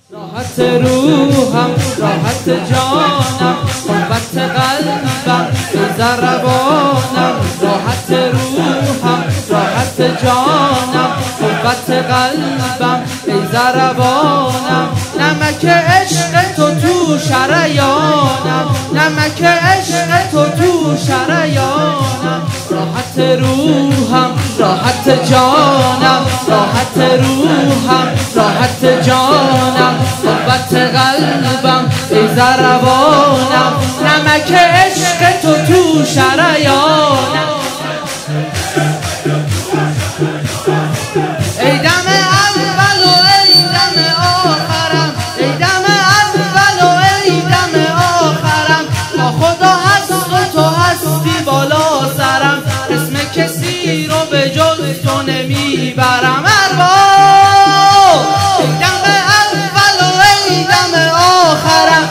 راحت روحم، راحت جانم، قوت قلبم، ضربانم. راحت روحم، راحت جانم، قوت قلبم، ای ضربانم. نمک عشق تو شریانم، نمک عشق تو شریانم. راحت روحم، راحت جانم، راحت روحم، راحت جانم، قوت قلبم، ای ضربانم. نمک عشق تو شریانم. ای دم اول و ای دم آخرم، ای دم اول و ای دم آخرم. تا خدا هست و تو هستی بالا سرم، اسم کسی رو به جز تو نمیبرم. ای دم اول و ای دم آخرم،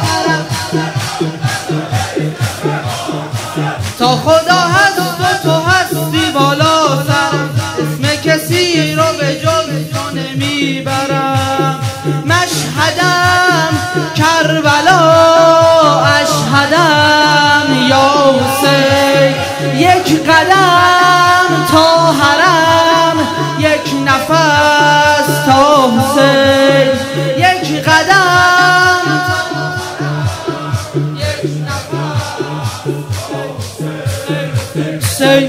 تا خدا هست و تو هستی بالا سرم، اسم کسی رو به جز تو نمیبرم. مشهدم کربلا، اشهدم یا حسین. یک قدم تا حرم، یک نفس تا حسین. یک قدم یک نفس حسین.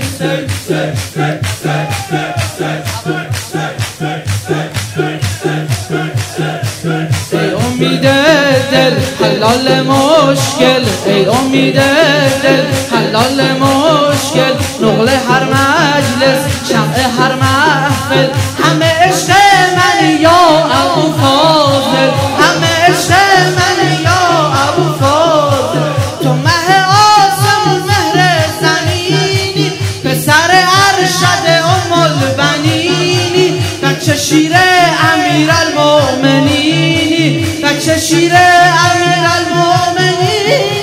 ای امید دل حلال مشکل، ای امید دل حلال مشکل. نقل هر مجلس، شمع هر محفل، همه عشق من یا ابو فاضل، همه عشق من یا ابو فاضل. تو مه آسمان مهر زمینی، پسر ارشد ام البنینی. بچه شیر امیر المؤمنینی، بچه شیر امیر المؤمنینی.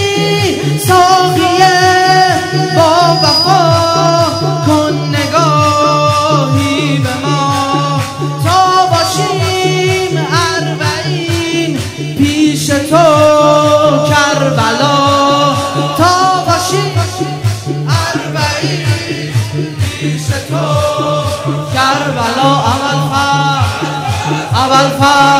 ساقیه با وفا کن نگاهی به ما، تا باشیم اربعین پیش تو کربلا. تا باشیم اربعین پیش تو کربلا. اول فرد